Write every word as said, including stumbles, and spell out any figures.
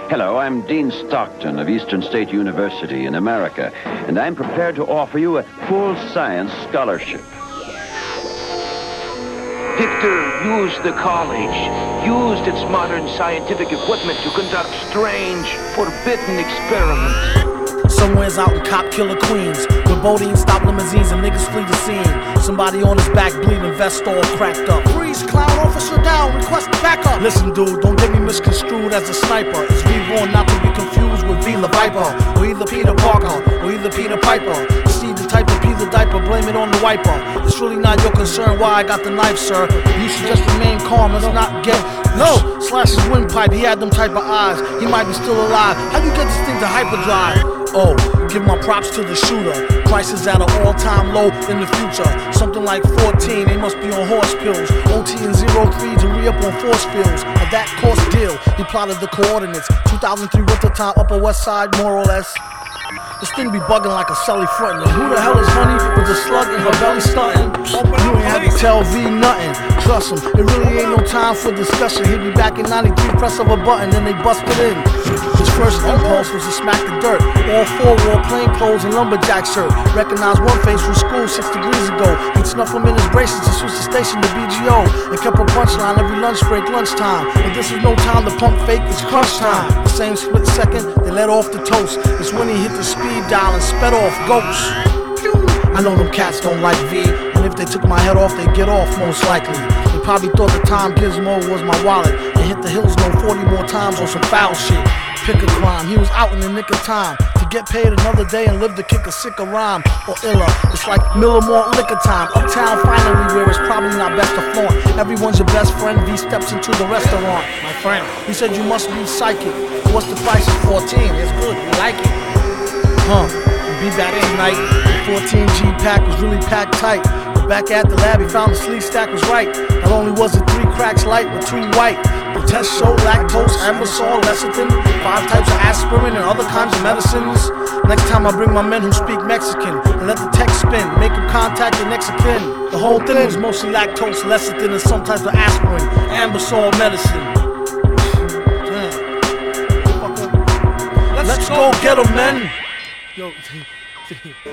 Hello, I'm Dean Stockton of Eastern State University in America, and I'm prepared to offer you a full science scholarship. Victor used the college, used its modern scientific equipment to conduct strange, forbidden experiments. Somewhere's out in Cop Killer Queens, where Bodine stop limousines and niggas flee the scene. Somebody on his back bleeding, vest all cracked up. Freeze, clown officer down, request backup. Listen, dude, don't get me misconstrued as a sniper. It's reborn, not to be confused with V. La Viper, or either Peter Parker, or either Peter Piper. See the type of pee the diaper, blame it on the wiper. It's really not your concern why I got the knife, sir. You should just remain calm, let's not get... No! Slash his windpipe, he had them type of eyes. He might be still alive. How you get this thing to hyperdrive? Oh, give my props to the shooter. Prices at an all-time low in the future. Something like fourteen, they must be on horse pills. O T and zero three to re-up on force fields. Of that course deal, he plotted the coordinates. two thousand three winter time, Upper West Side, more or less. This thing be bugging like a celly frontin'. And who the hell is honey with a slug in her belly stuntin'? You ain't have to tell V nothing. Trust him, it really ain't no time for discussion. He'll be back in ninety-three, press of a button, then they busted in. His first impulse was to smack the dirt. All four wore plain clothes and lumberjack shirt. Recognized one face from school six degrees ago. He'd snuff him in his braces and switch the station to B G O. And kept a punchline every lunch break, lunchtime. But this is no time to pump fake, it's crunch time. The same split second, they let off the toast. It's when he hit the speed dial and sped off ghosts. I know them cats don't like V, and if they took my head off, they'd get off most likely. They probably thought the time gizmo was my wallet, and hit the hills no forty more times on some foul shit. Pick a crime, he was out in the nick of time to get paid another day and live to kick a sicker rhyme or iller. It's like Miller Malt liquor time, uptown finally where it's probably not best to flaunt. Everyone's your best friend, V steps into the restaurant. My friend, he said you must be psychic. What's the price? It's fourteen, it's good, we like it. Huh, be back tonight. The fourteen G pack was really packed tight. But back at the lab, he found the sleeve stack was right. Not only was it three cracks light, but two white. The test showed lactose, ambisol, lecithin, five types of aspirin and other kinds of medicines. Next time I bring my men who speak Mexican and let the text spin, make them contact the next of kin. The whole thing was mostly lactose, lecithin, and some types of aspirin, ambisol medicine. Damn. Let's go get 'em, men. Yo.